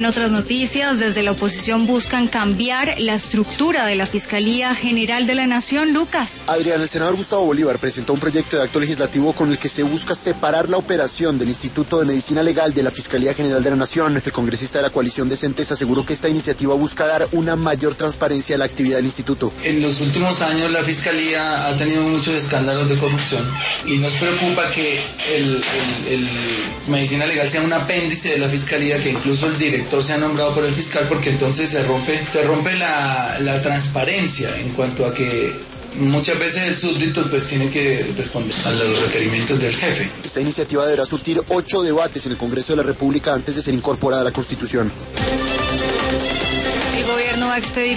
En otras noticias, desde la oposición buscan cambiar la estructura de la Fiscalía General de la Nación. Lucas. Adrián, el senador Gustavo Bolívar presentó un proyecto de acto legislativo con el que se busca separar la operación del Instituto de Medicina Legal de la Fiscalía General de la Nación. El congresista de la coalición Decentes aseguró que esta iniciativa busca dar una mayor transparencia a la actividad del instituto. En los últimos años la Fiscalía ha tenido muchos escándalos de corrupción y nos preocupa que el Medicina Legal sea un apéndice de la Fiscalía, que incluso el director se ha nombrado por el fiscal, porque entonces se rompe la transparencia en cuanto a que muchas veces el súbdito pues tiene que responder a los requerimientos del jefe. Esta iniciativa deberá surtir 8 debates en el Congreso de la República antes de ser incorporada a la Constitución. El gobierno va a expedir